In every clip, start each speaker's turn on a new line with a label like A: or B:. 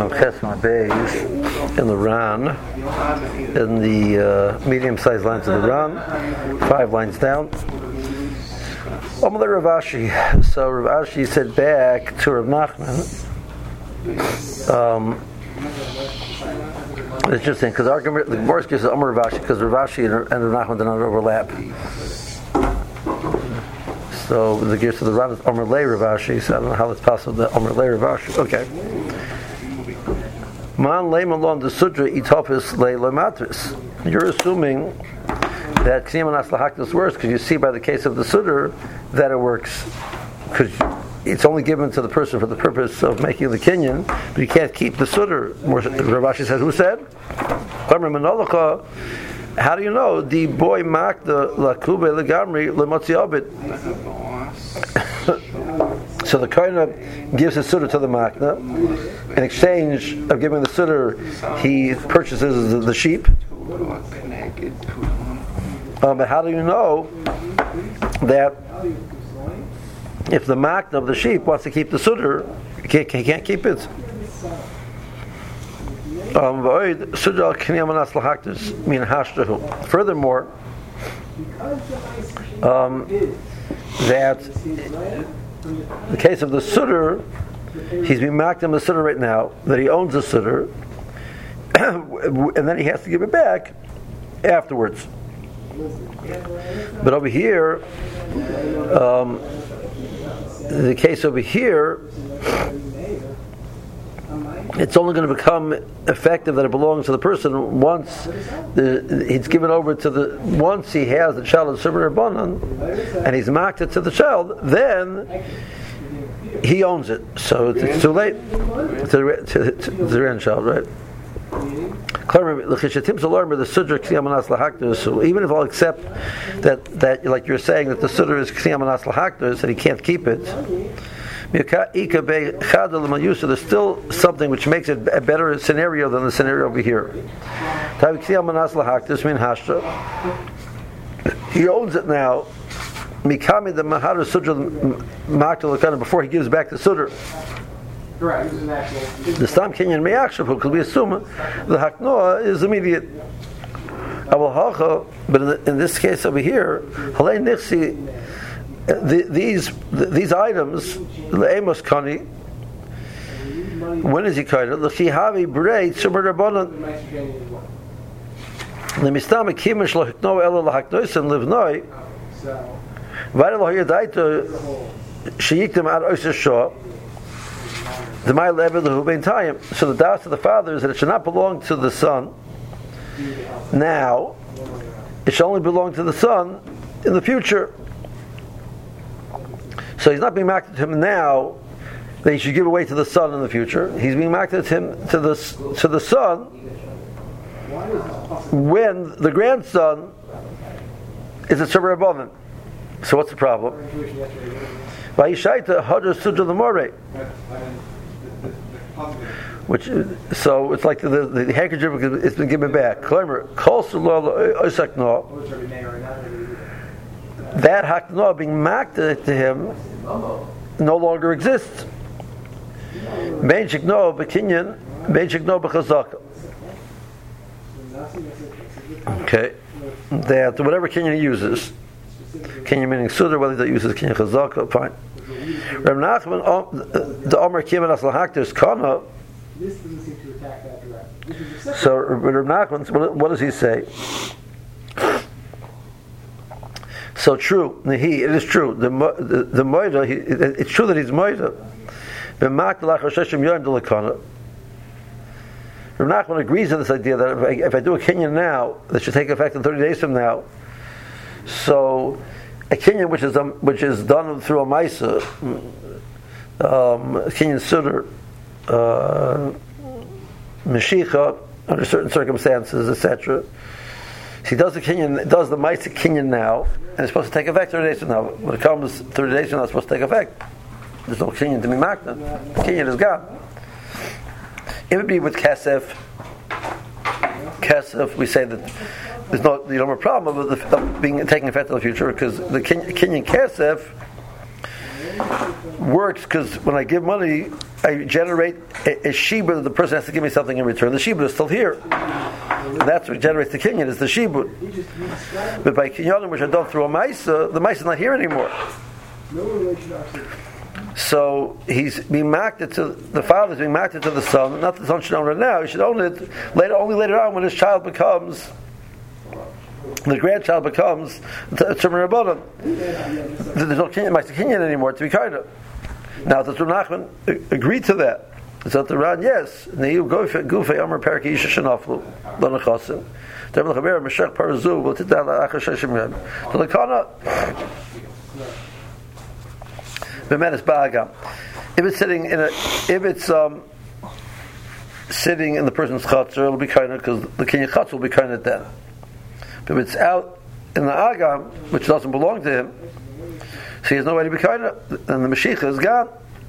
A: Memches Beis in the Ran, in the medium-sized lines of the Ran, 5 lines down. Amalei Rav Ashi. So Rav Ashi said back to Rav Nachman. It's interesting because the worst case is Amar Rav Ashi because Rav Ashi and Rav Nachman do not overlap. So the gears of the Ran is Amalei Rav Ashi. So I don't know how it's possible that Amalei Rav Ashi. Okay. Man leimalon the sudra itofis leilamatris. You're assuming that K'niyam Anas Lahaktis works because you see by the case of the sudra that it works because it's only given to the person for the purpose of making the kinyan, but you can't keep the sudra. Rav Ashi says, who said? How do you know? The boy mak the lakube legamri lemotziabit. So the kohen gives his sudar to the makna. In exchange of giving the sudar, he purchases the sheep. But how do you know that if the makna of the sheep wants to keep the sudar, he can't keep it? Furthermore, that the case of the sudar, he's being marked on the sudar right now, that he owns the sudar, and then he has to give it back afterwards. But over here, the case over here, it's only going to become effective that it belongs to the person once it's given over to once he has the child of Sibur Rabbanan and he's marked it to the child, then he owns it. So it's too late to the grandchild, right? So even if I'll accept that like you're saying that the sudar is K'niyam Anas L'Hakdos, that he can't keep it, there's still something which makes it a better scenario than the scenario over here. He owns it now. Before he gives back the sudar. The Stam Kenyan Meyakshav, because we assume the Haknoah is immediate. But in this case over here, these items, the Amos Kani, when is he kind of? The Chihavi Brei Tzumar Rabbanan. The Mistam Akimish Lahikno Ela Lahaknois and Livnoi. Vayla Lahiyadaito Shayiktim Ad Oisa Shah. The My Level Hu Bein Tayim. So the doubt of the father is that it should not belong to the son now. It should only belong to the son in the future. So he's not being marketed to him now that he should give away to the son in the future. He's being marketed to him to the son when the grandson is a Tzibur Rabbanan. So what's the problem? Which so it's like the handkerchief has been given back. That haknoah being marketed to him no longer exists. Bein sheknoah b'kinyan, bein sheknoah b'chazaka. Okay, that whatever kinyan he uses, kinyan meaning sudar, whether he uses kinyan chazaka, fine. Rav Nachman, the Omer Kiyam Anas L'Hakdos Kana. This doesn't seem to attack that directly. So Rav Nachman, what does he say? So true, it is true. The moida, it's true that he's moida. Rav Nachman agrees to this idea that if I do a kinyan now, that should take effect in 30 days from now. So a kinyan which is done through a maisa, kinyan sudar, meshicha under certain circumstances, etc. He does the maisa kinyan now, and it's supposed to take effect 30 days from now. When it comes 30 days from now, it's supposed to take effect. There's no kinyan to be makna. The kinyan is gone. It would be with kesef. Kesef, we say that there's no more problem of being taking effect in the future because the kinyan kesef works because when I give money I generate a shibud that the person has to give me something in return. The shibud is still here. That's what generates the kinyan, is the shibud. But by kinyanim which are done through a maisa, the maisa is not here anymore. So he's being marked to the father is being marked to the son. Not the son should own it now. He should own it only later on when his child becomes, the grandchild becomes Tzimmer Rabbanan. There's no kinyan anymore to be kind of. Now does Rav Nachman agree to that? So the Ran, yes. Neiu gufei Amar Perak Yisha Shenaflu Lanachasim. Devel Chaber Meshach Parazu will sit down Achar Sheshim Yom. So the Kana Bemenes Ba'agam. If it's sitting in the person's chutzner, it'll be kind of because the kinyan chutz will be kind of then. But if it's out in the agam, which doesn't belong to him, so he has no way to be kind of, and the Mashiach is gone.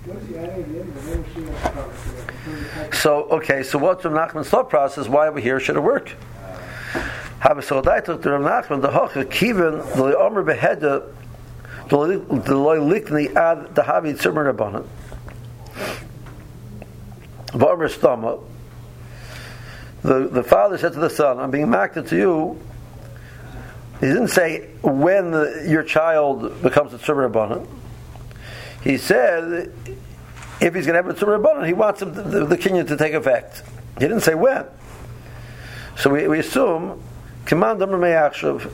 A: So what's Rav Nachman's thought process? Why over here should it work? Have a soldaito to Rav Nachman the hocha kiven the omer beheda the loy likni ad the havi tzimmer rabbanan v'omer stama. The father said to the son, "I'm being marked to you." He didn't say when your child becomes a tzimmer rabbanan. He said if he's going to have a tzimmer rabbanan, he wants him the kinyan to take effect. He didn't say when. So we assume command amar me'achshav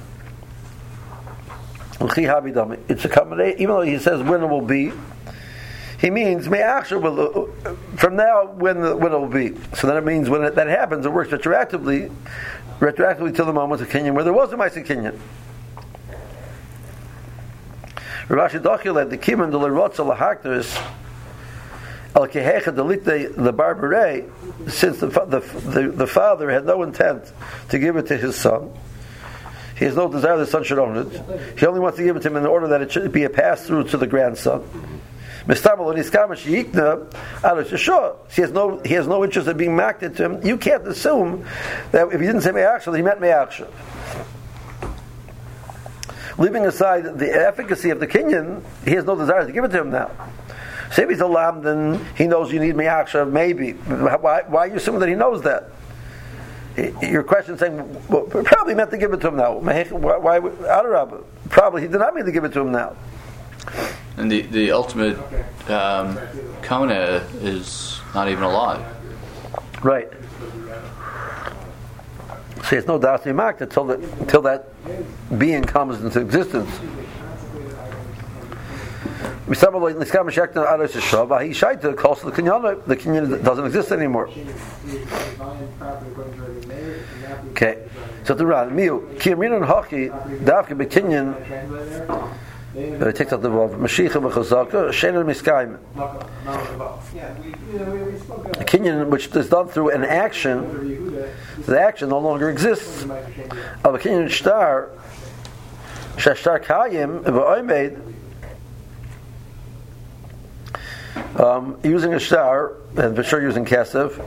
A: l'chi havi dami. It's a combination. Even though he says when it will be, he means me'achshav from now when it will be. So then it means when that happens, it works retroactively to the moment of kinyan where there was a ma'aseh kinyan. Rav Ashi Dochi led the kiman the lerotza lahakdus al kehecha delite the barbarei, since the father had no intent to give it to his son. He has no desire the son should own it. He only wants to give it to him in order that it should be a pass through to the grandson. He has no interest in being marked to him. You can't assume that if he didn't say me'achshav, he meant me'achshav. Leaving aside the efficacy of the kinyan, he has no desire to give it to him now. Say if he's a lam, then he knows you need me'achshav, maybe. Why are you assuming that he knows that? Your question is saying, well, probably meant to give it to him now. Why Adarabah? Probably he did not mean to give it to him now.
B: And the ultimate Kona is not even alive.
A: Right. So it's no doubt to be marked until that being comes into existence. The kinyan doesn't exist anymore. Okay. So the Ran, Kiyaminan Haki, Davke Bekinyan, takes out the word Mashiach B'Chazaka, Shein Miskayim. A kinyan which is done through an action, the action no longer exists. Of a kinyan shtar, Shashtar Kayim V'Oimed, using a shtar, and for sure using kesef.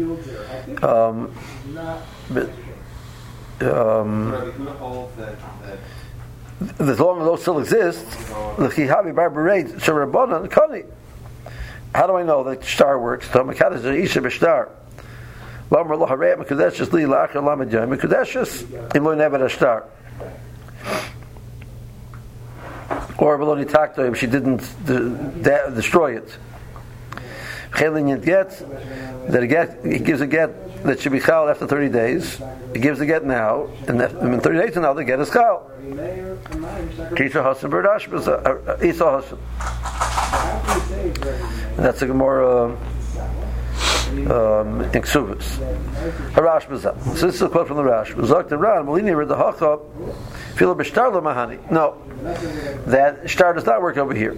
A: As long as those still exist, the chihavi barbarate sherabanan kani. How do I know that shtar works? The makadosh isha b'shtar. Lamar lo harei mekudeshes li la'achar lamed yom mekudeshes im lo never shtar. Or below nitakto if she didn't destroy it. Chelin get that he gives a get that should be chal after 30 days. He gives the get now, and in 30 days from now the get is chal. Kisha Hasan Berdash Isa Hasan. That's a Gemara in Ksubis. Harash Bazah. So this is a quote from the Rash. Zok the Ran Molini read the Hacha Fila B'Shtar Mahani. No, that shtar does not work over here.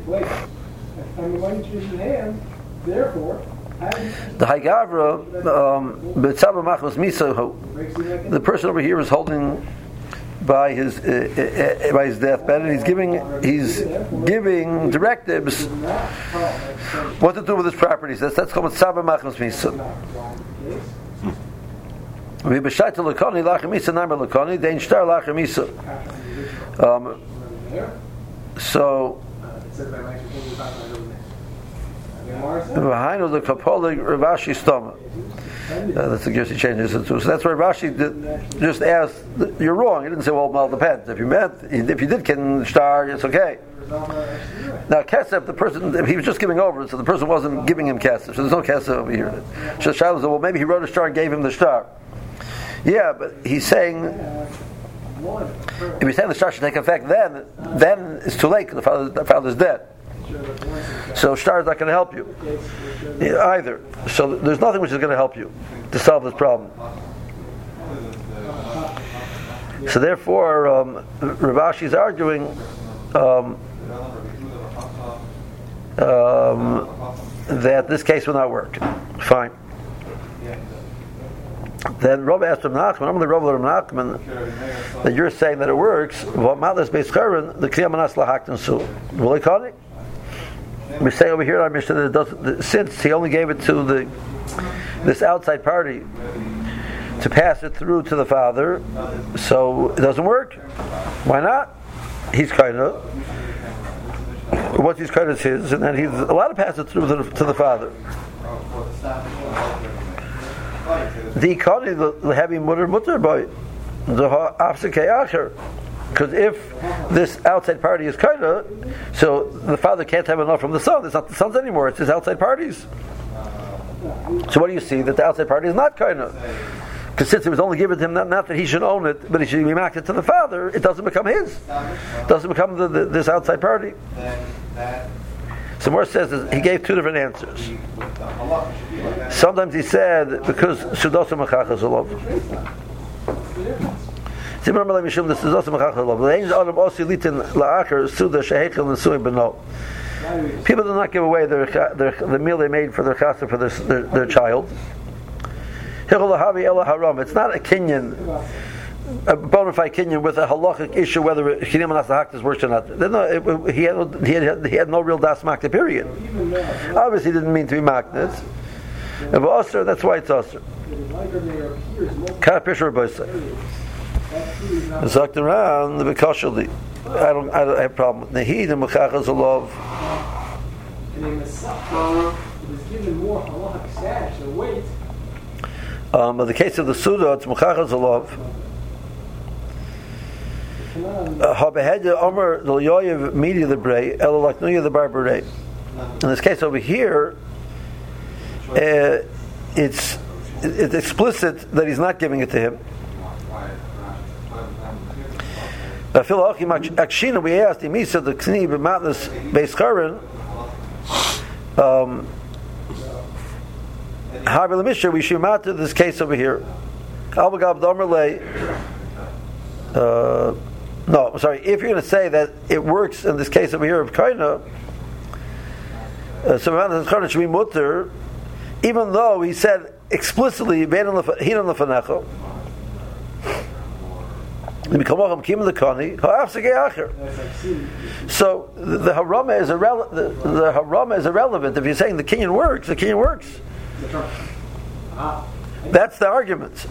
C: Therefore,
A: the Haigavra B'Tzava Machmas Misahu. The person over here is holding by his deathbed, and he's giving directives what to do with his properties. That's called Tzava Machmas Misa. V'B'Shaita L'Koni Lachem Misa Namer L'Koni Dein Shtar Lachem Misa. Behind the Kapolig Ravashi Stoma. That's the Gersi changes it to. So that's where Rashi just asked, you're wrong. He didn't say, well, it depends. If you did Ken Star, it's okay. Now, Kesef, the person, he was just giving over, so the person wasn't giving him Kesef. So there's no Kesef over here. So Shiloh said, well, maybe he wrote a star and gave him the star. Yeah, but he's saying, if he's saying the star should take effect then it's too late because the father's dead. So star is not going to help you either. So there's nothing which is going to help you to solve this problem. So therefore, Rav Ashi is arguing that this case will not work. Fine. Then Rav asked Rav Nachman, I'm the Rav Nachman, that you're saying that it works. What matters based the Kriyamanas lahaktan su. Will it call it? We say over here in our Mishnah that it doesn't, since he only gave it to this outside party to pass it through to the father, so it doesn't work. Why not? He's kind of. Once he's kind of his, and then he's allowed to pass it through to the father. The economy, the heavy mutter boy, the afsikeacher. Because if this outside party is kaina, so the father can't have enough from the son. It's not the son's anymore; it's his outside parties. So what do you see? That the outside party is not kaina. Because since it was only given to him, not that he should own it, but he should be marked it to the father, it doesn't become his. It doesn't become this outside party. So Mor says he gave two different answers. Sometimes he said because sudosa machachas alov. People don't not give away the meal they made for their chassid for their child. It's not a kinyan, a bona fide kinyan with a halachic issue whether Chinim Manas Lahakta is worse or not. He had no real das makta, period. Obviously, he didn't mean to be maknit. If osir, that's why it's osir. Zucked around the Bekashali. I don't have a problem with Nahid and Mechachas Alov. But the case of the Suda, it's Mechachas Alov. Habehedya Omer the Yoyev Media the Bray, Elalaknuya the Barbarei. In this case over here, it's explicit that he's not giving it to him. We asked him, he said the K'ni b'matnas beis Charan, Harbi l'mishra, we should matter this case over here. No, sorry, if you're going to say that it works in this case over here of Kaina, so b'matnas beis Charan should be mutter, even though he said explicitly, hinan l'fanecha, so the harama is irrelevant. If you're saying the kinyan works, the kinyan works. That's the argument.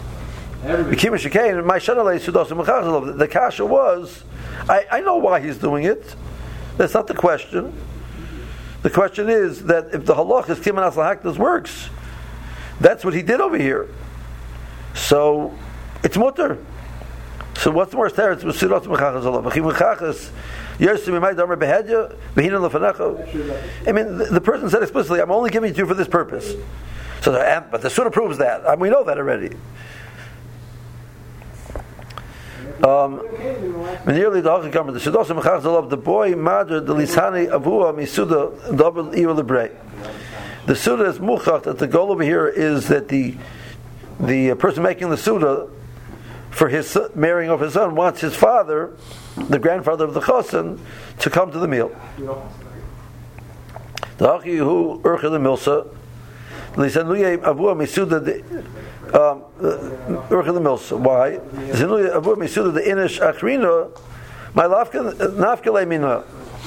A: The kasha was, I know why he's doing it. That's not the question. The question is that if the halach is Kimanas Lahaktas works, that's what he did over here. So it's mutter. So what's the more there? It's Mesirat Mechachas Allah. Mechachas Yersim Imay Damer Behedya Behinan Lefanecha. I mean, the person said explicitly, "I'm only giving it to you for this purpose." So, but the Surah proves that. I mean, we know that already. Nearly the Hachakamar, the Sudos Mechachas Allah, the boy Madra the Lisani Avua Misuda Double Iur Lebrei. The Suda is Muchach that the goal over here is that the person making the Suda for his marrying of his son wants his father, the grandfather of the chosin, to come to the meal. The Hachi who urchel the milsa, lisanuye avua misuda the urchel the milsa. Why? Lisanuye avua misuda the inish achrina, my nafkele mina.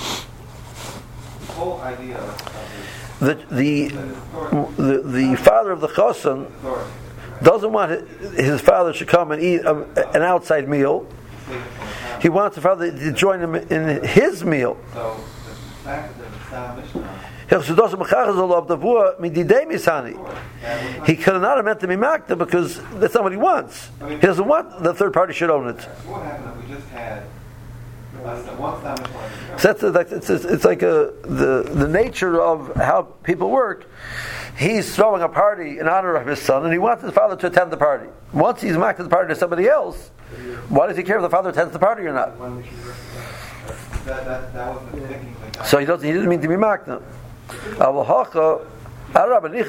A: The father of the chosin doesn't want his father to come and eat an outside meal. He wants the father to join him in his meal. He could not have meant to be makta because that's not what he wants. He doesn't want the third party should own it.
D: What happened if we just had
A: So it's like the nature of how people work. He's throwing a party in honor of his son, and he wants his father to attend the party. Once he's makta the party to somebody else, why does he care if the father attends the party or not?
D: that wasn't thinking.
A: So he didn't mean to be makta. Over here,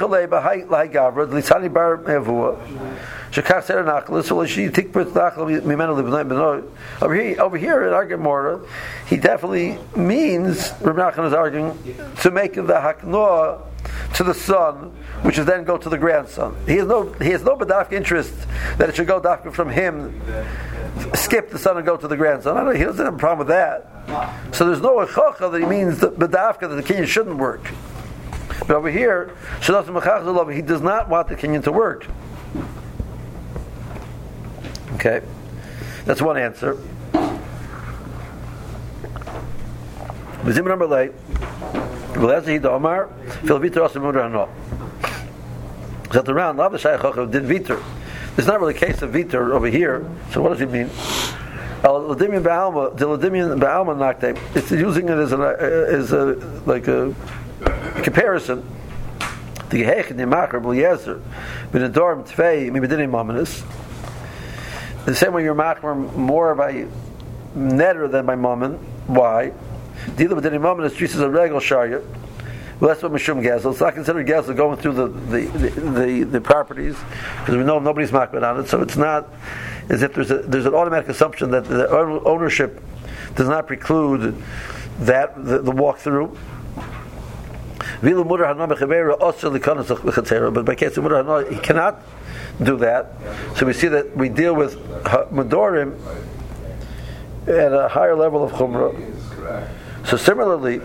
A: in our Gemara, he definitely means, Reb Nachman is arguing, to make the haknoah to the son, which is then go to the grandson. He has no bedafka interest that it should go dafka from him, skip the son and go to the grandson. He doesn't have a problem with that. So there's no echocha that he means the bedafka that the kinyan shouldn't work. But over here, he does not want the kinyan to work. Okay, that's one answer. V'zim number late. That the round Lav Shayach did Viter. It's not really a case of Viter over here. So what does he mean? It's using it as a comparison. The same way you're machmer more by netter than by mammon. Why? Dealing with any mammon is treated as a regular sharia. Well, that's what mishum gezel. It's not considered gezel going through the properties because we know nobody's machmer on it. So it's not as if there's an automatic assumption that the ownership does not preclude that the walkthrough. But by case of Mudar he cannot do that. So we see that we deal with Madorim at a higher level of Chumrah. So similarly,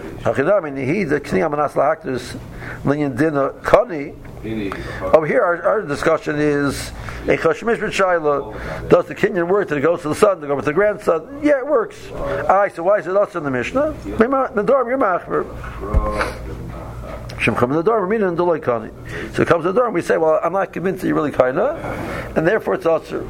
A: over here our discussion is a Chashmish B'Shayla. Does the kinyan work that it goes to the son, to go with the grandson? Yeah, it works. So why is it also in the Mishnah? Nadorim, you're machmer. So it comes to the door and we say, well, I'm not convinced that you're really kinda, and therefore it's also.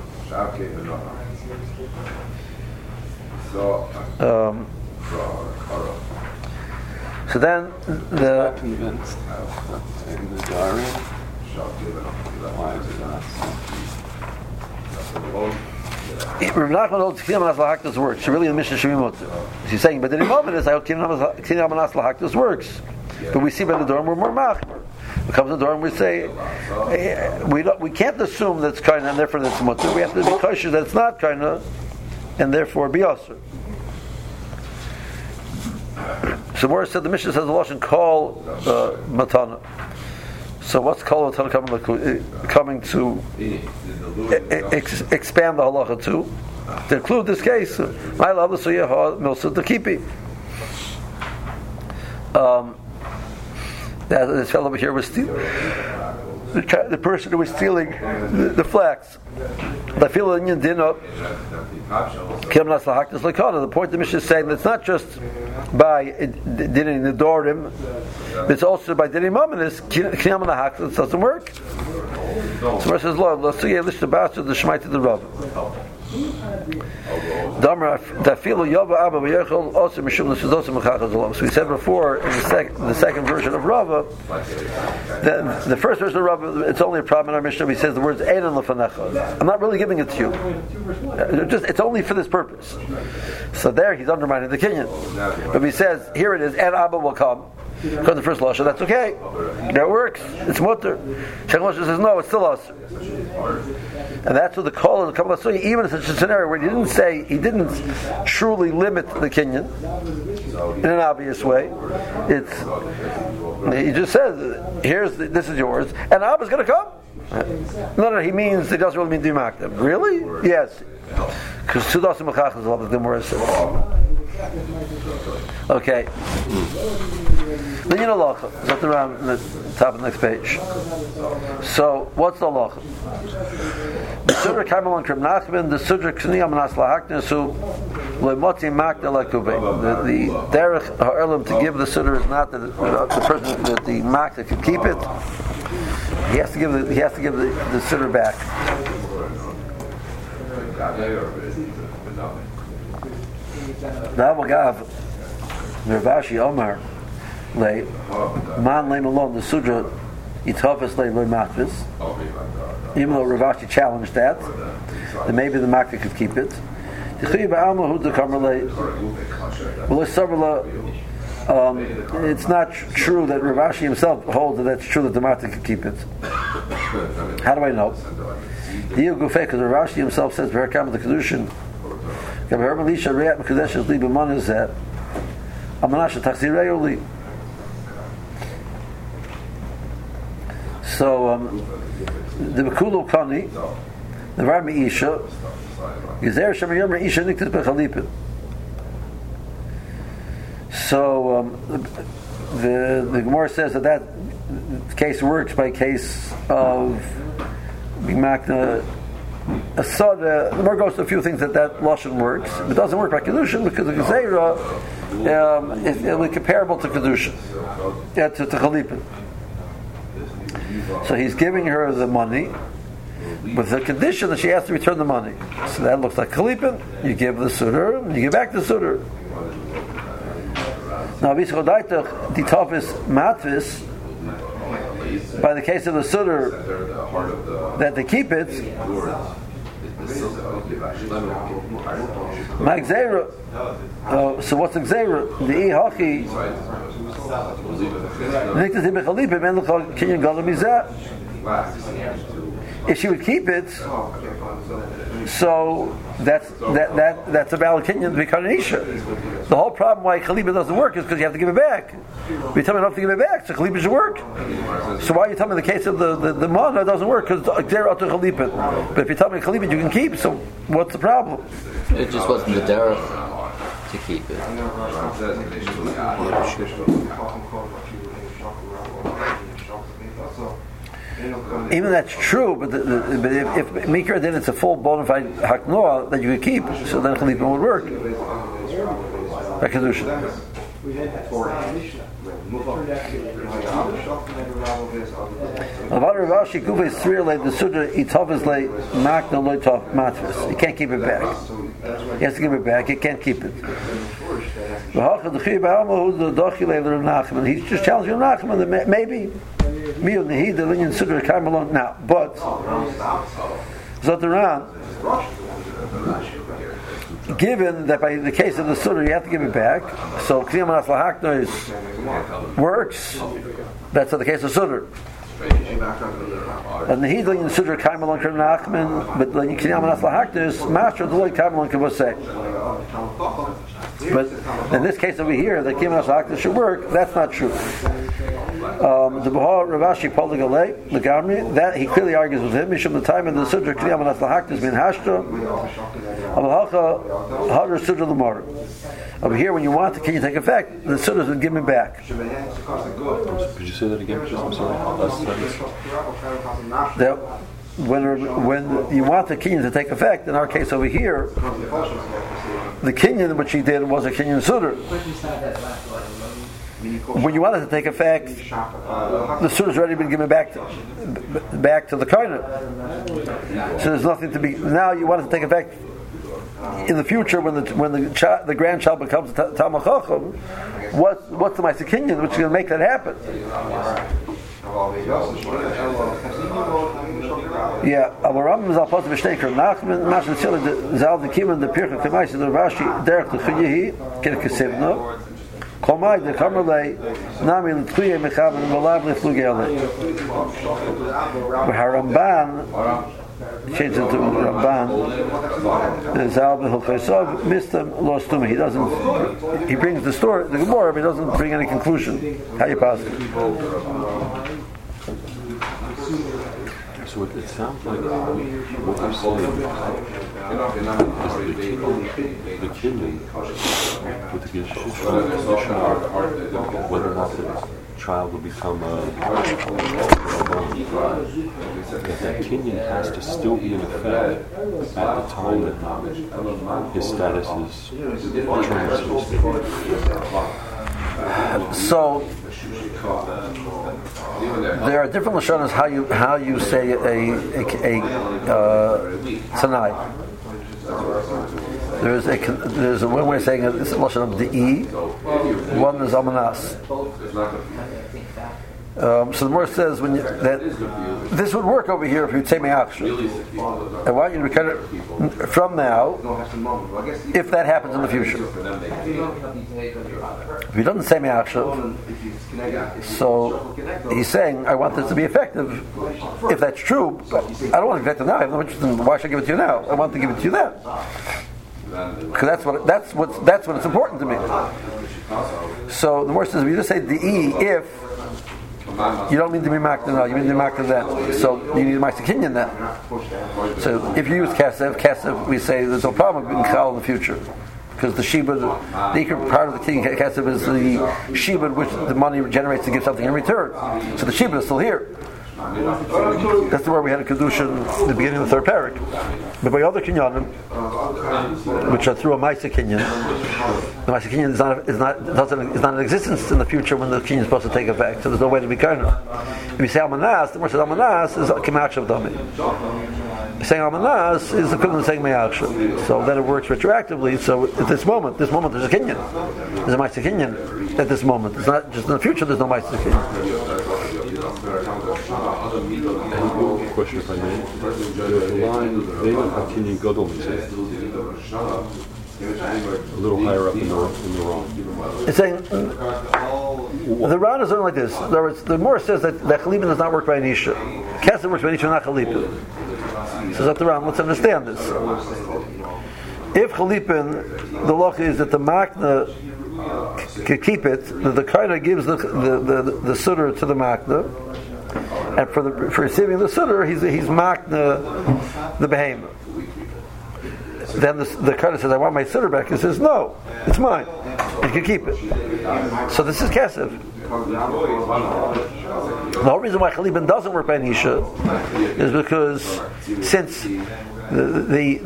A: So then the
E: convinced in the Dari. Why is it not?
A: Rav Nachman holds Kinyan Manas Lahaktas works. So really the Mishnah should be mutter. She's saying, but in the moment is I hope Kinyan Manas Lahaktas works. But we see by the door we're more machmer. We come to the door and we say we can't assume that it's kind and therefore that's mutter. We have to be cautious that it's not kind and therefore be usher. So Morris said the Mishnah says the Lashon call matana. So what's called matana coming to expand the halacha to include this case? My love is milsa to keep it. This fellow over here was stealing. The person who was stealing the flax. The point the Mishnah is saying that it's not just by dining the dorim, it's also by dining mamanis. Kinyan Lahaktas, it doesn't work. So Rav says, Lord, let's see the bastard the shmait to the Rav. So we said before in the second version of Rava, the first version of Rava, it's only a problem in our Mishnah. He says the words "Einan lefanecha." I'm not really giving it to you. It's only for this purpose. So there he's undermining the kinyan. But he says here it is, and Abba will come. Because the first lashon, that's okay. That works. It's mutter. Second lashon says no, it's still us. And that's what the call of the Kabbalah Suya, even in such a scenario where he didn't truly limit the kinyan in an obvious way. He just says, this is yours, and Abba's going to come. No, he means he doesn't really mean to be makdem. Really? Yes. Because Sudas Mechach is a lot of the Gemara says. Okay. Then you know halacha. It's around the top of the next page. So what's the halacha? The Sudra Karmelon Krib Nachman, the Sudra Kniyam Nas Lahaknesu, Leimotzi Makna Lakube. The derech ha'erlim to give the Sudra is not the person that the Makna can keep it. He has to give the Sudra back. Davagav Ravashi Omar lay man lay alone the Sudra Itofis lay matvis. Even though Ravashi challenged that maybe the Makna could keep it. It's not true that Ravashi himself holds that that's true that the Makna could keep it. How do I know? Because Ravashi himself says the Kedushin. So the Bekulu Kani, the Varmi Isha, Gezer Shemayom Isha Niktis Bechalipin. So the Gemara says that case works by case of Bimachna. The Gemara goes to a few things that lashon works. It doesn't work by kedushin because the gezerah is comparable to kedushin, to chalipin. So he's giving her the money with the condition that she has to return the money. So that looks like chalipin. You give the suitor, you give back the suitor. Now, vischodaitach ditofis matvis. By the case of the suitor that they keep it, my gzeira. So what's the gzeira? The ihachi. If she would keep it, so that's a valid kinyan to become an isha. The whole problem why Khaliba doesn't work is because you have to give it back. If you tell me not to give it back, so Khaliba should work. So why are you telling me the case of the mana doesn't work? Because they're out to Khaliba. But if you tell me Khaliba you can keep, so what's the problem?
B: It just wasn't the derech to keep it.
A: Even that's true, but if Mikra then it's a full bona fide haknoah that you could keep, so then Khalifa would work. By Kedusha. He can't keep it back. He has to give it back. He can't keep it. He's just challenging Nachman that maybe now, but Zotaran, given that by the case of the Sunnah you have to give it back, so Kniyam Nas Lahakna works. That's the case of Sunnah. And the Hidlin in Sunnah Kaimalon Krim Nachman, but the Kniyam Nas Lahakna is Master of the Lord Kaimalon Kavoseh. But in this case over here, the Kniyam Nas Lahakna should work. That's not true. The Bahar Ravashi Poldigalei, the Gamri, that he clearly argues with him. Mishum the time of the Sudra Kniyam Nas Lahakna min Hashta. Over here, when you want the kinyan to take effect, the Sudra is given back.
E: Could you say that again? I'm sorry.
A: That when you want the kinyan to take effect, in our case over here, the kinyan which he did was a kinyan Sudra. When you want it to take effect, the suit has already been given back to the kohen. So there's nothing to be. Now you want it to take effect in the future when the grandchild becomes Talmid Chacham. What's the Ma'aseh Kinyan which is going to make that happen? Yeah, our Rambam is supposed to be Shteker Nachman, Mashal Tzila Zal the Kiman the Pircha Kemais the Rashi Derech the Chuyehi Kirkesivno. Komai the Kamerlei Nami L'Tchuye Mechavan V'Lav L'Flugele. Haramban changes it to Ramban. Zal B'Hilchosov Mistam Lostum. He brings the story, the Gemara, but he doesn't bring any conclusion. How you pass it?
E: So So it sounds like what you're saying is the kinyan with the condition of whether or not the child will become that kinyan has to still be in effect at the time that his status is determined, so to speak.
A: So there are different lashonas how you say a tanai. There's one way of saying it. It's a lashon of de'i. One is amanas. So the Gemara says that this would work over here if you say me'achshav. I want you to record it from now, if that happens in the future. If he doesn't say me'achshav, so he's saying, I want this to be effective. If that's true, but I don't want it effective now. I have no interest in why should I give it to you now? I want to give it to you then, because that's what it's important to me. So the Gemara says, we just say de'i if. You don't mean to be makna now, you mean to be makna then. So you need a ma'aser kinyan then. So if you use kasev, we say there's no problem with being chal in the future. Because the shibud, the ikar part of the kinyan kasev is the shibud which the money generates to give something in return. So the shibud is still here. That's where we had a kedushin at the beginning of the third parak. But by other kinyanim, which are through a ma'aser kinyan, the ma'aser kinyan is not in existence in the future when the kinyan is supposed to take effect. So there's no way to be karna. If you say almanas, the word says almanas is k'ma'akshav dami. Saying almanas is equivalent to saying me'akshav. So then it works retroactively. So at this moment there's a kinyan. There's a ma'aser kinyan at this moment. It's not just in the future. There's no ma'aser kinyan.
E: Question if I may. The line Ve'en HaKinyan Gadol a little higher up in the Ron.
A: It's saying the Ron is something like this. In other words, the Gemara says that Chalipin does not work by an Isha. Kesef works by an Isha, not Chalipin. So that's the Ron. Let's understand this. If Chalipin, the loch is that the Makna can keep it, the Kaina gives the Sutter to the Makna, and for receiving the Sutter, he's Makna the Behemoth. Then the Kaina says, I want my Sutter back. He says, no, it's mine. You can keep it. So this is Kesef. The whole reason why Chalipin doesn't work by Nisha is because since the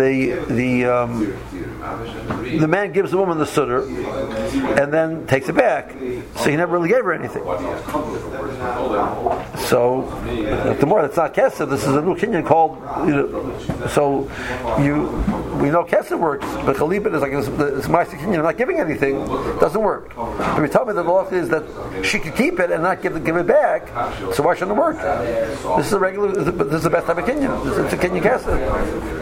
A: man gives the woman the sutter and then takes it back, so he never really gave her anything. So the more that's not kesef, this is a new kinyan called. So we know kesef works, but chalipin is like it's ma'aser kinyan. I'm not giving anything, doesn't work. But we tell me that the law is that she could keep it and not give it back. So why shouldn't it work? This is a regular. This is the best type of kinyan. It's a kinyan kesef.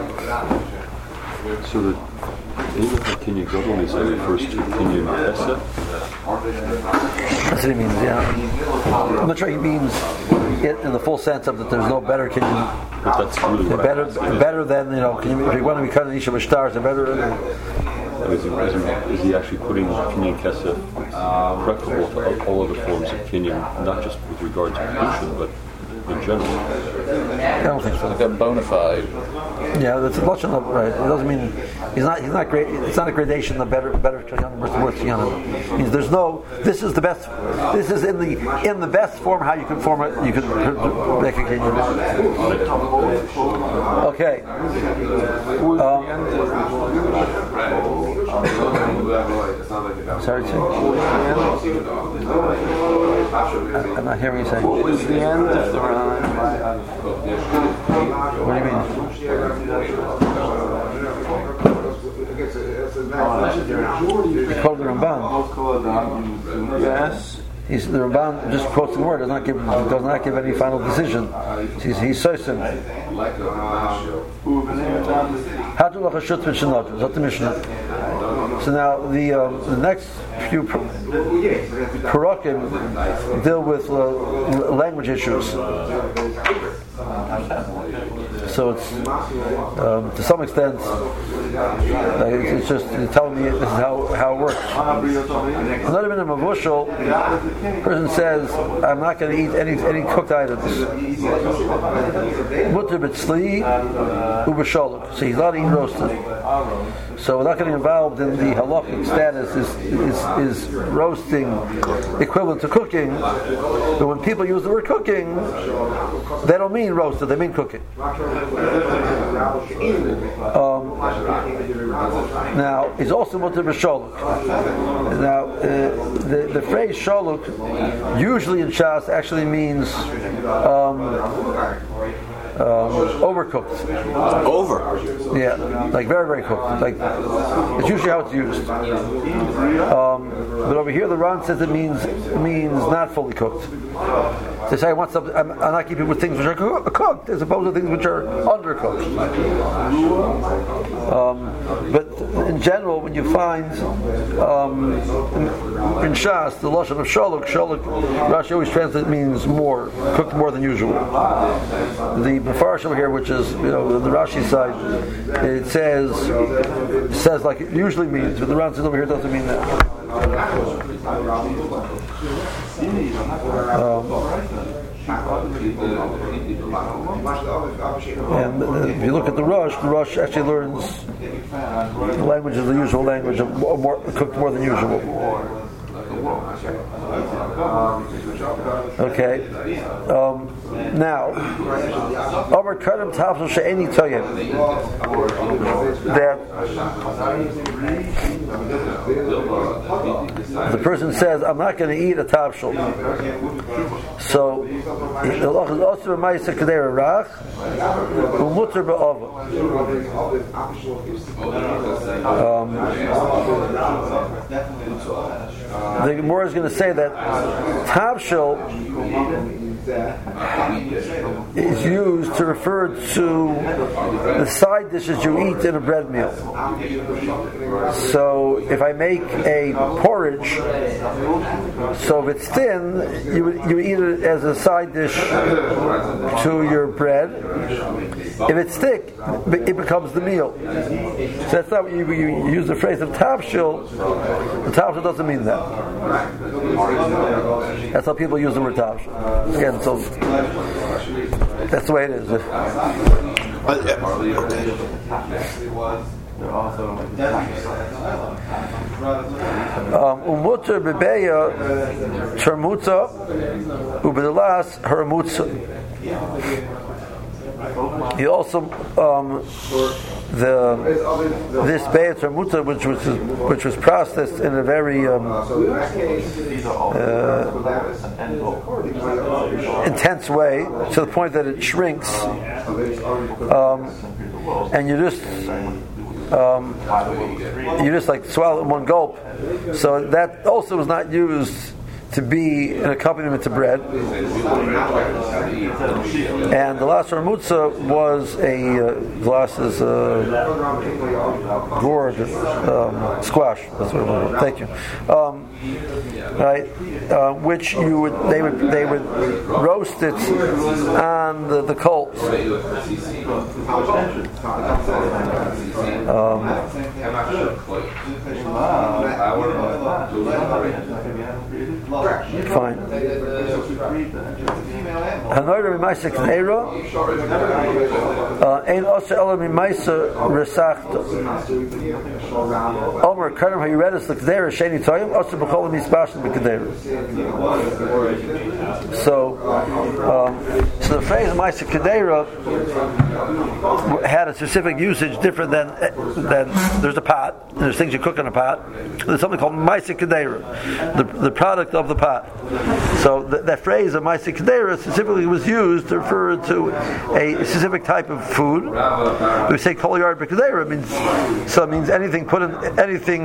E: So the kinyan gadol is refers to kinyan kesef.
A: That's what he means. Yeah, I'm not sure he means it in the full sense of that. There's no better kinyan.
E: But that's really
A: better than if you want to be kind of nisha b'stars, they're better.
E: Is he actually putting kinyan kesef preferable to all other forms of kinyan, not just with regard to pollution, but in general?
A: I don't think so.
B: Like a bona fide.
A: Yeah, that's a lashon of right. It doesn't mean he's not great. It's not a gradation. The better kinyan versus worse kinyan. It means there's no. This is the best. This is in the best form how you can form it. You can make a kinyan. Okay. Sorry, I'm not hearing you say.
C: What was the end of the Ron?
A: What do you mean? He quoted the Ramban.
C: Yes.
A: The Ramban just quotes the word, does not give any final decision. He's so simple. That's the Mishnah. So now the next few parakim deal with language issues. So it's to some extent it's just telling told me this is how it works. Another minute of Mavushal, person says, I'm not going to eat any cooked items. Mutter b'tzli ub'sholuk. So he's not eating roasted. So we're not getting involved in the halachic status is roasting equivalent to cooking. But when people use the word cooking, they don't mean roasted, they mean cooking. Now, it's also mutter b'sholuk. Now, the phrase sholuk usually in Shas actually means overcooked.
B: Over.
A: Yeah, like very, very cooked. Like it's usually how it's used. But over here, the Ran says it means not fully cooked. They say I want something. I'm not keeping with things which are cooked, as opposed to things which are undercooked. But in general, when you find in Shas the lashon of sholuk, Rashi always translates means more cooked more than usual. The Mefarish over here, which is the Rashi side, it says like it usually means, but the Ran says over here doesn't mean that. And if you look at the Rush actually learns the language is the usual language of cooked more than usual. Okay. Now, over Kadam Tafsel She'eni Toyim, that the person says, I'm not going to eat a tafshel. So, the Allah is also a Ma'aseh Kedera Rach, Umutter Ba'ava. The Gemara is going to say that tafshel is used to refer to the side dishes you eat in a bread meal. So if I make a porridge, so if it's thin, you eat it as a side dish to your bread. If it's thick, it becomes the meal. So that's not what you use the phrase of tafshel. The tafshel doesn't mean that. That's how people use the word tafshel. Again, so that's the way it is. Umutter bebeya termuta ubedelas haramutza. He also this beya termuta, which was processed in a very intense way to the point that it shrinks, and you just like swallow it in one gulp. So that also was not used to be an accompaniment to bread. And the last Ramutza was a gourd squash. That's what it was. Thank you. Right, which they would roast it on the coals. Fine. Hanoira mimaisa kneira, ein osa ela mimaisa resachta. Omer karam hayiredes l'kneira sheni toyim osa b'chol misbashin b'kneira. So the phrase mimaisa kneira had a specific usage different than there's a pot. There's things you cook in a pot. There's something called mimaisa kneira, the product of the pot. So that phrase of Ma'aseh Kedera specifically was used to refer to a specific type of food. We say Kol Yard B'Kedera means anything put in anything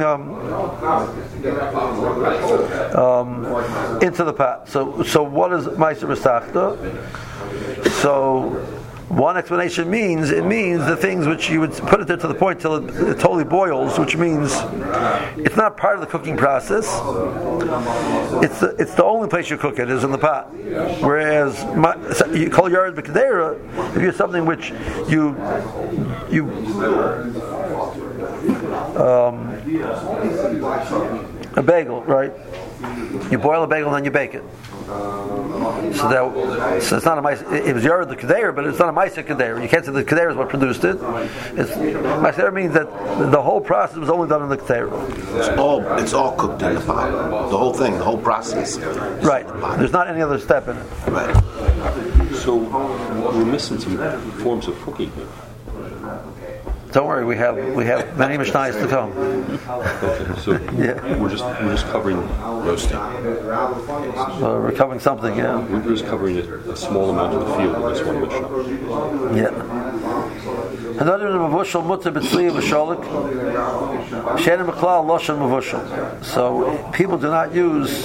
A: into the pot. So what is Ma'aseh Resachta? So one explanation means the things which you would put it there to the point till it totally boils, which means it's not part of the cooking process. It's the only place you cook it is in the pot. Whereas you call yard b'kedera if you have something which you a bagel, right? You boil a bagel and then you bake it. So it's not a mice. It was the kedair, but it's not a ma'aser kedair. You can't say the kedair is what produced it. Ma'aser means that the whole process was only done in the kedair.
F: It's all cooked in the pot. The whole thing, the whole process.
A: Right. There's not any other step in it.
F: Right.
E: So we're missing some forms of cooking here.
A: Don't worry, we have many mishnayos to come.
E: Okay, so we're just covering roasting.
A: We're covering something, yeah.
E: We're just covering a small amount of the field in this one mishnah.
A: Yeah. Another mavushal mutter b'tzli v'sholik. She'en meklal loshen mavushal. So people do not use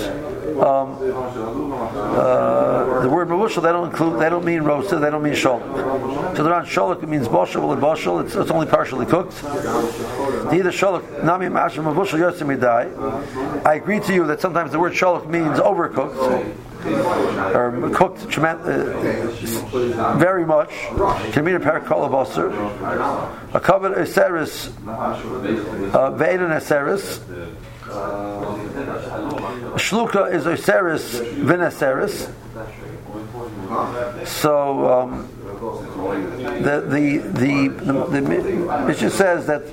A: the word mavushal. They don't mean roasted. They don't mean sholik. So they're on sholik. It means boshel and boshel. It's only partially cooked. Neither sholik nami mashal mavushal yotzim midai. I agree to you that sometimes the word sholik means overcooked or cooked very much. Can mean a parakol of osir. A covered eseris, ve'eden eseris. Shluka is eseris v'neseris. So the Mishnah says that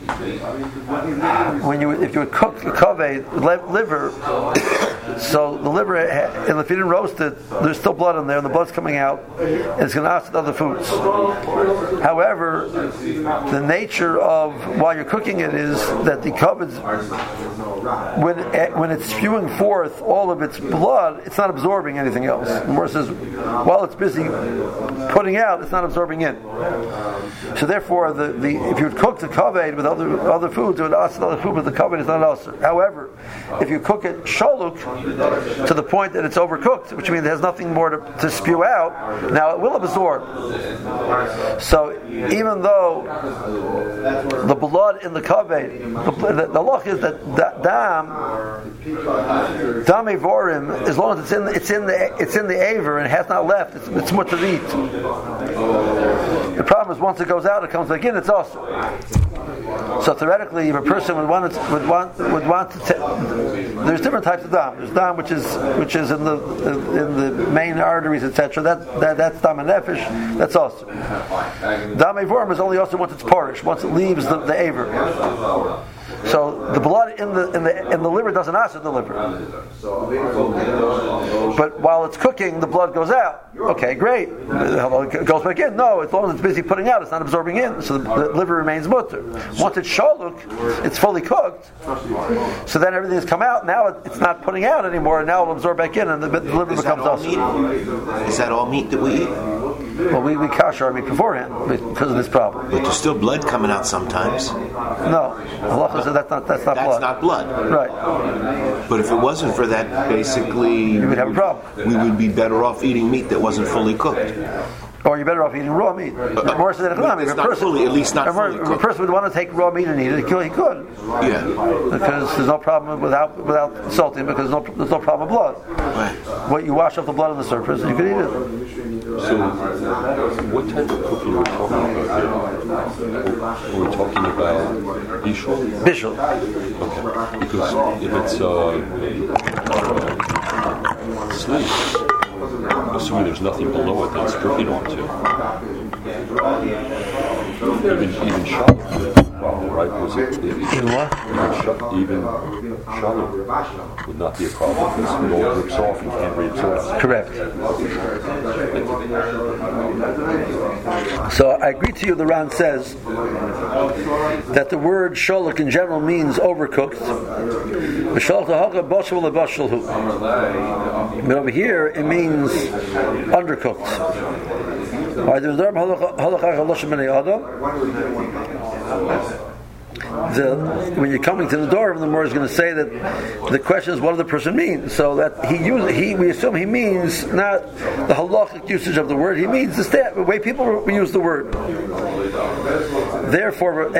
A: if you would cook a kaveh liver, so the liver, and if you didn't roast it, there's still blood in there, and the blood's coming out, and it's going to acid other foods. However, the nature of while you're cooking it is that the kaveh, when it's spewing forth all of its blood, it's not absorbing anything else. The Gemara says, while it's busy putting out, it's not absorbing in. So therefore, if you would cook the kaveh with other foods, it would acid other food, but the kaveh is not acid. However, if you cook it sholuk to the point that it's overcooked, which means it has nothing more to spew out, now it will absorb. So even though the blood in the kaveh, the loch is that dam evorim, as long as it's in the aver and it has not left, it's much to eat. The problem is once it goes out, it comes back in. It's awesome. So theoretically, if a person would want to there's different types of dam. There's dam which is in the main arteries, etc. That's dam and nefesh. That's awesome. Dam evorim is only also once it's porish, once it leaves the aver. So the blood in the liver doesn't acid the liver. But while it's cooking, the blood goes out. Okay, great. It goes back in. No, as long as it's busy putting out, it's not absorbing in. So the liver remains mutter. Once it's sholuk, it's fully cooked. So then everything has come out. Now it's not putting out anymore. And now it'll absorb back in, and the liver becomes also.
F: Is that all meat that we eat?
A: Well, we kasher our meat beforehand because of this problem.
F: But there's still blood coming out sometimes.
A: No, Allah said that's not blood.
F: That's not blood.
A: Right.
F: But if it wasn't for that, basically,
A: you would have a problem.
F: We would be better off eating meat that wasn't fully cooked.
A: Or you're better off eating raw meat. More so than
F: at least not fully cooked.
A: If a person would want to take raw meat and eat it, he could.
F: Yeah.
A: Because there's no problem without salting, because there's no problem with blood.
F: Right.
A: What you wash off the blood on the surface, and you can eat it.
E: So, what type of cooking are we talking about here? Are we talking about bishul?
A: Bishul.
E: Okay. Because if it's sleep, assuming there's nothing below it that's dripping onto. Even shallow, right?
A: Even what?
E: Even shallow would not be a problem because it all drips off and can't reabsorb.
A: Correct. So I agree to you. The Ran says that the word sholuk in general means overcooked. But over here it means undercooked. When you're coming to the door, the Gemara is going to say that the question is what does the person mean? So that we assume he means not the halachic usage of the word. He means the way people use the word. Therefore,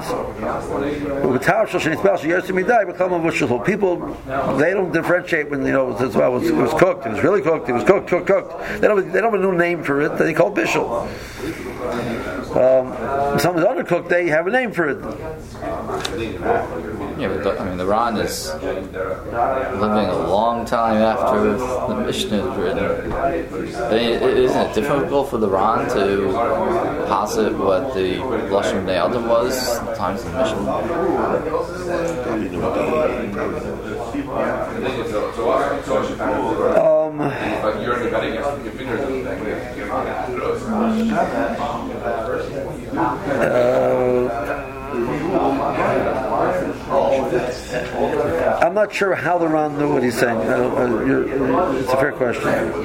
A: people they don't differentiate when it was cooked. It was really cooked. It was cooked. They don't have a new name for it. They call it bishul. Something's undercooked, they have a name for it.
B: Yeah, but the Ran is living a long time after the Mishnah is written. Isn't it difficult for the Ran to posit what the Lashon Bnei Adam was in the times of the Mishnah?
A: I'm not sure how the Ran knew what he's saying. It's a fair question.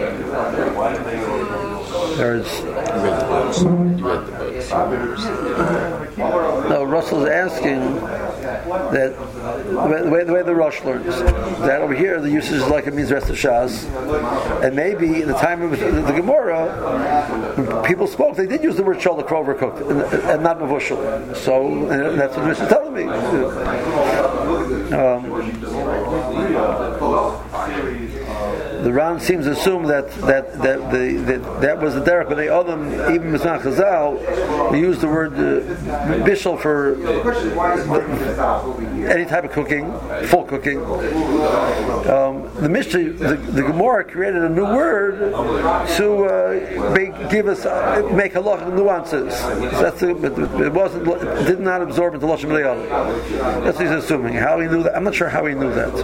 A: No, Russell's asking that the way the Rosh learns that over here the usage is like it means rest of Shas, and maybe in the time of the Gemara, when people spoke, they did use the word sholak for overcooked and not mavushal. So and that's what the Mishnah is telling me. The Ran seems to assume that was the derech, but they owe them even Mizmach Chazal. They use the word bishul for any type of cooking, full cooking. The Mishnah, the Gemara created a new word to make halachic nuances. It did not absorb into Lashon Bnei Adam. That's what he's assuming. How he knew that? I'm not sure how he knew that.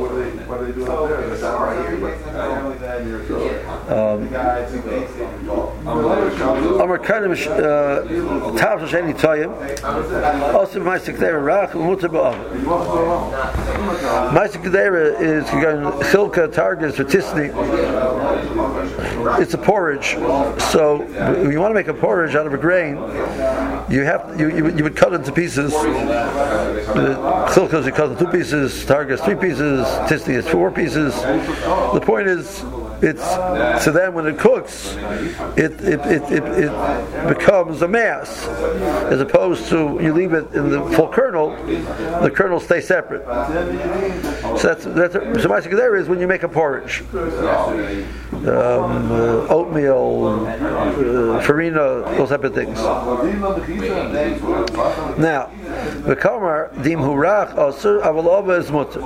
A: Amar Kadim Tav Sheni Toyim also Ma'aseh Kedera Rach Mutar Ba'av. Ma'aseh Kedera is Chilka Targis for Tisni. It's a porridge. So when you want to make a porridge out of a grain, you would cut it into pieces. Chilkas you cut into 2 pieces, Targis 3 pieces, Tisni is 4 pieces. The point is, so then when it cooks, it becomes a mass, as opposed to you leave it in the full kernel, the kernels stay separate. So so my there is when you make a porridge, oatmeal, farina, those type of things. Now, the kamar dim hurach asur avalova is mutter.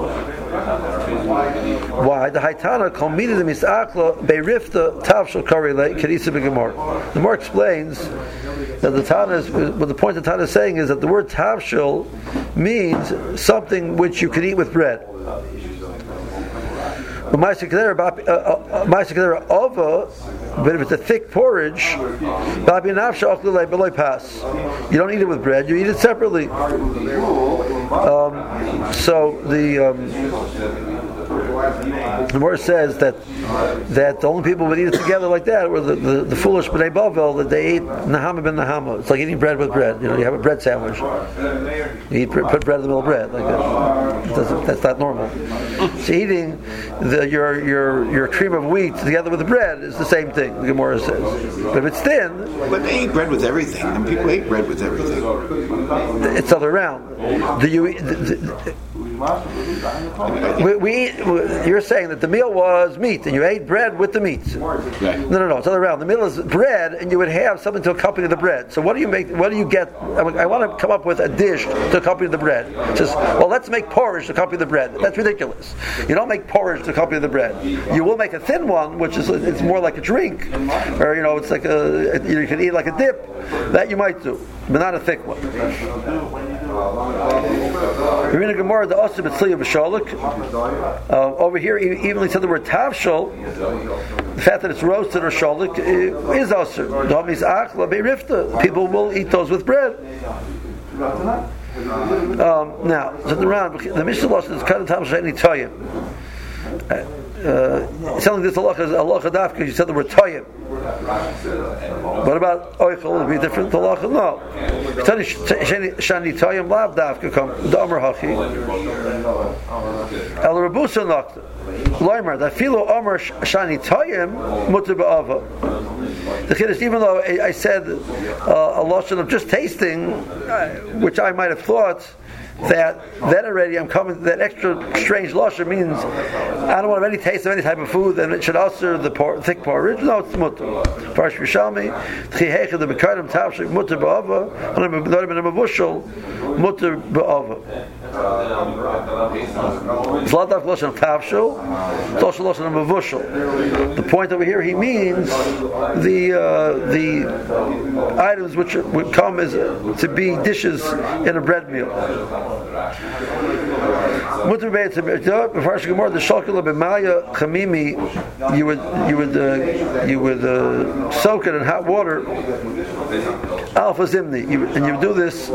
A: Why the Haitana committed the misakla beirifta tavshel karele kedisa begemor. The Gemara explains that the Tana is, what the point the Tana is saying is that the word tavshel means something which you can eat with bread. But if it's a thick porridge, you don't eat it with bread, you eat it separately. So the Gemara says that the only people who would eat it together like that were the foolish Bnei Bavel, that they ate Nahama ben Nahama. It's like eating bread with bread. You have a bread sandwich. You put bread in the middle of bread. Like that. That's not normal. So eating your cream of wheat together with the bread is the same thing, the Gemara says. But if it's thin...
F: But they eat bread with everything, and people eat bread with everything.
A: It's other around. Do you eat... You're saying that the meal was meat, and you ate bread with the meat.
F: Right.
A: No. It's other around. The meal is bread, and you would have something to accompany the bread. So what do you make? What do you get? I want to come up with a dish to accompany the bread. It says, well, let's make porridge to accompany the bread. That's ridiculous. You don't make porridge to accompany the bread. You will make a thin one, which is it's more like a drink, or it's like you can eat like a dip. That you might do, but not a thick one. We're in a Gemara the Osir B'Tzliya B'Sholik. Over here, even when he said the word Tavshel, the fact that it's roasted or sholik is Osir. People will eat those with bread. Now, so the Mishnah Lashon is kind of Tam Sheni Toyim. It's like this halacha is halacha daf because you said the word toyim. What about oichel? Would be different halacha? No. Shani toyim lav dafka come the amar hachi. El rabusa nokta. Loimer that filo amar shani toyim mutar ba'ava. The kid is, even though I said a lashon of just tasting, which I might have thought that then already I'm coming. That extra strange lashon means I don't want to have any taste of any type of food, and it should also the thick porridge. No, it's mutter. Farsh Yerushalmi, tchihecha the bekarim tavshik mutter ba'ava, and not even a mavushal mutter ba'ava. It's a lot of lashon tavshil. It's also lashon mavushal. The point over here, he means the items which would come as to be dishes in a bread meal. Mutter b'maya b'farsh gemara the shokela b'maya chamimi. You would soak it in hot water. Alpha zimni, and you would do this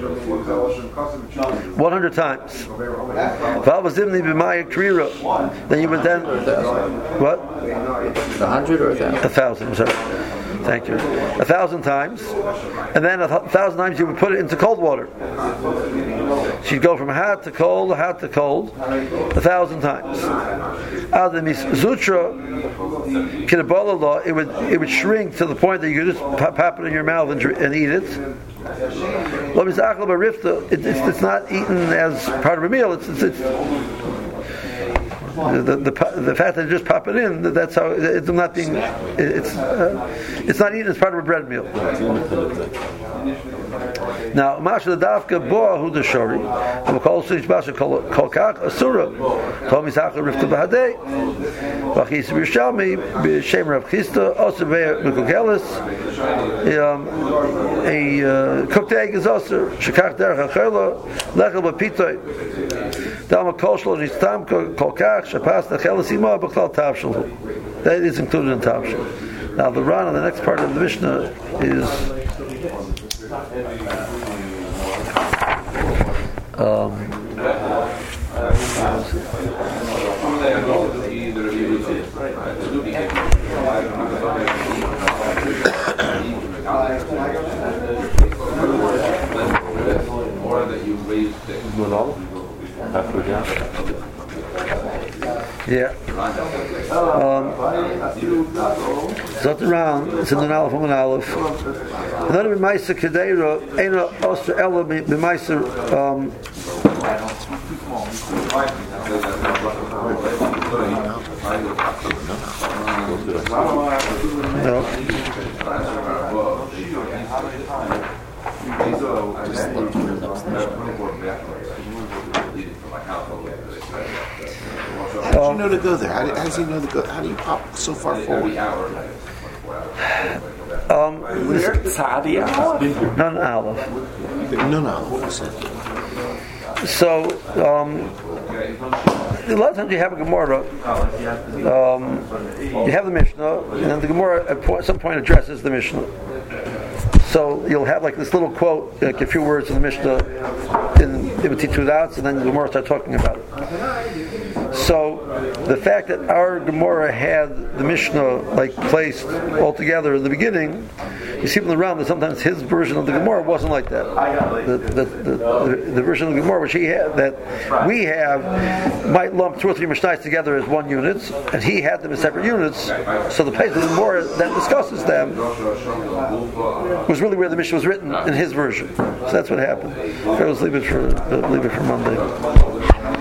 A: 100 times. Alpha zimni b'maya krira. Then you would what?
B: 100 or 1,000?
A: 1,000. I'm sorry. Thank you. 1,000 times, and then 1,000 times you would put it into cold water. So you'd go from hot to cold, 1,000 times. Out of the Zutra, it would shrink to the point that you could just pop it in your mouth and eat it. It's not eaten as part of a meal. It's the fact that you just pop it in, that's how it's not being. It's not eaten as part of a bread meal. Now, Masha the Dafka Boa Hu the Shori, and call Such Basha Kolkak Asura, Tomi Sacha Rifta Bahade, Vachis Rishalmi, B'Shem Rav Chista, Osaveh Mikukelis, a cooked egg is also Shekach Derech Achela, Lechel B'Pitoy, Dalma Kolshlo Nistam Kolkak, Shapas Nechelis Ima, B'Klal Tavshel. That is included in Tavshel. Now, the Ran on the next part of the Mishnah is. Yeah. Zot around, it's in the Aleph from an Aleph. Another b'maisa kedeira, eina ostra ela b'maisa. No.
F: How do you know to go there? How does he know to go? How do you pop so far forward?
A: None Aleph.
F: No.
A: So, a lot of times you have a Gemara, you have the Mishnah, and then the Gemara at some point addresses the Mishnah. So you'll have like this little quote, like a few words in the Mishnah, in between two dots, and then the Gemara start talking about it. So the fact that our Gemara had the Mishnah like placed all together in the beginning, you see from the Ram that sometimes his version of the Gemara wasn't like that. The version of the Gemara which he had, that we have, might lump 2 or 3 Mishnahs together as one unit, and he had them as separate units. So the place of the Gemara that discusses them was really where the Mishnah was written in his version. So that's what happened. Let's leave it for Monday.